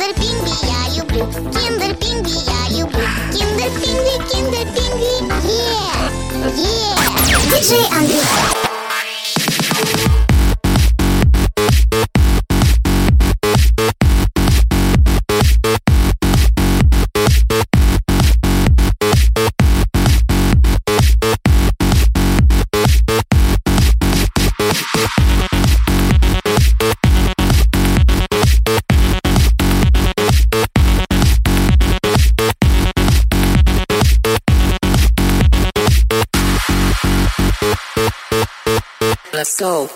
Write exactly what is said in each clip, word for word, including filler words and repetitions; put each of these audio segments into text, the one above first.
Киндер Пингви я люблю, Киндер Пингви я люблю, Киндер Пингви, Киндер Пингви, е, е. Диджей Андрей. Let's go.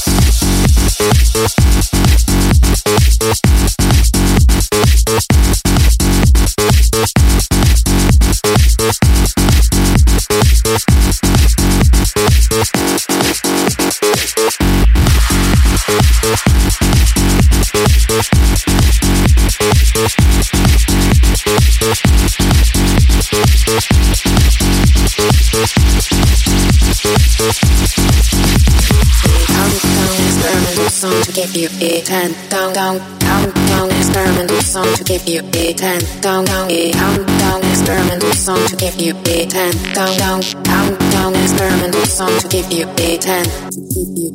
Song to give you a ten down down down down experimental song to give you a ten down down a down down experimental song to give you a ten down down down down experimental song to give you a ten to give you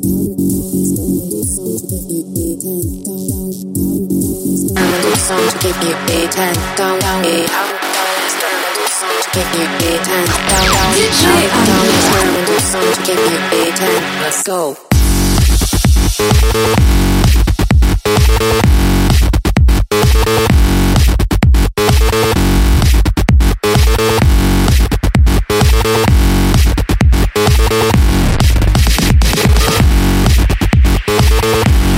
experimental song to give you a ten down down a down down experimental song to give you a ten down down down down experimental song to give you a ten. Let's go.